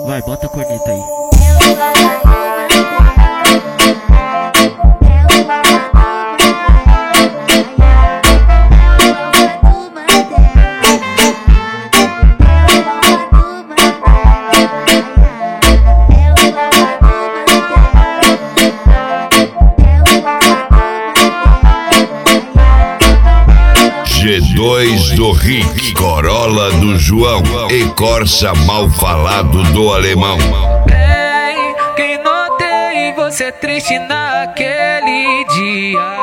Vai, bota a corneta aí. G2 do Rick, Corolla do João e Corsa mal falado do alemão. Bem, quem notei você triste naquele dia.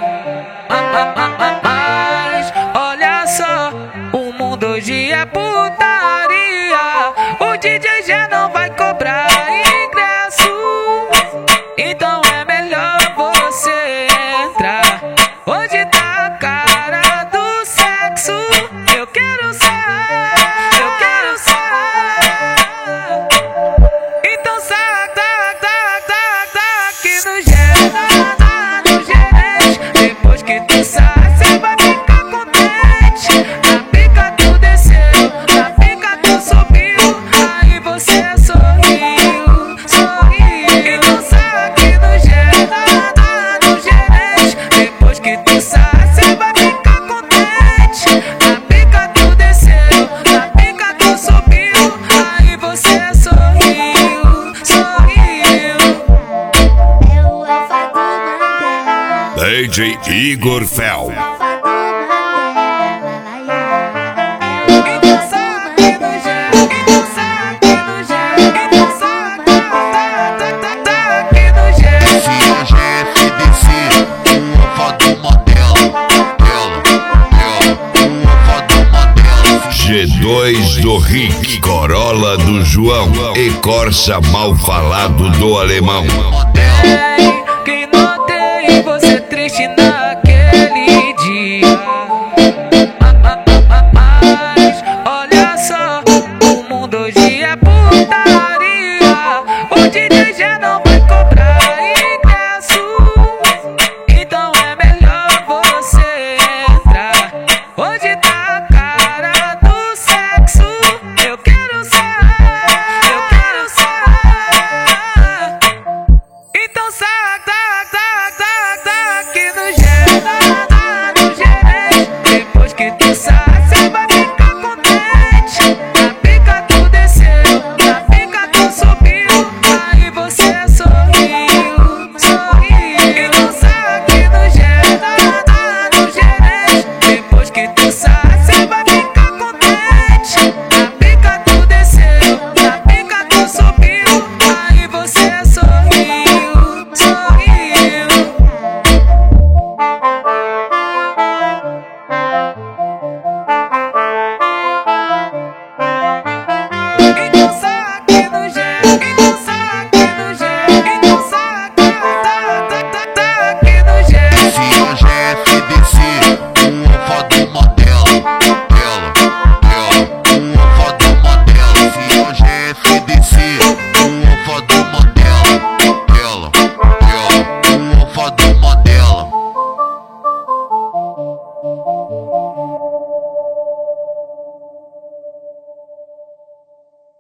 Mas olha só, o mundo hoje é putaria. O DJ já não vai cobrar ingresso, então é melhor você entrar. Hoje tá a cara do sexo. Eu quero sair, eu quero sair. Então sai, aqui no gerente. Depois que tu sai, cê vai ficar contente. Na pica tu desceu, na pica tu subiu. Aí você sorriu, sorriu. Então sai aqui no gerente. Depois que tu sai, cê vai ficar contente. Na pica tu desceu, na pica tu subiu. Aí você sorriu, sorriu. DJ Igor Fel. Então sai aqui no gerente. Então sai aqui no gerente. Então sai aqui no gerente. GFDC, uma foto modelo, uma foto modelo. G2 do Rick, Corolla do João e Corsa mal falado do alemão. Modelo.